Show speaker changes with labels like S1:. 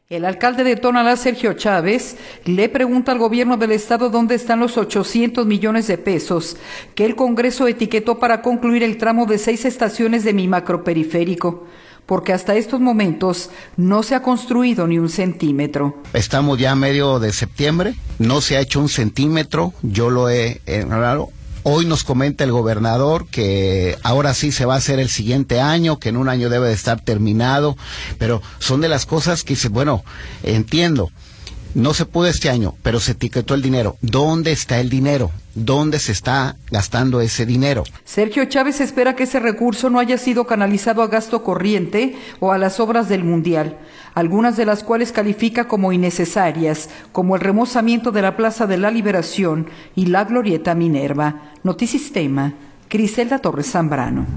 S1: El alcalde de Tonalá, Sergio Chávez, le pregunta al gobierno del estado dónde están los 800 millones de pesos que el Congreso etiquetó para concluir el tramo de 6 estaciones de mi macroperiférico, porque hasta estos momentos no se ha construido ni un centímetro.
S2: Estamos ya a medio de septiembre, no se ha hecho un centímetro, yo lo he hablado. Hoy nos comenta el gobernador que ahora sí se va a hacer el siguiente año, que en un año debe de estar terminado, pero son de las cosas que dice, bueno, entiendo, no se pudo este año, pero se etiquetó el dinero. ¿Dónde está el dinero? ¿Dónde se está gastando ese dinero?
S1: Sergio Chávez espera que ese recurso no haya sido canalizado a gasto corriente o a las obras del Mundial, algunas de las cuales califica como innecesarias, como el remozamiento de la Plaza de la Liberación y la Glorieta Minerva. Notisistema, Griselda Torres Zambrano.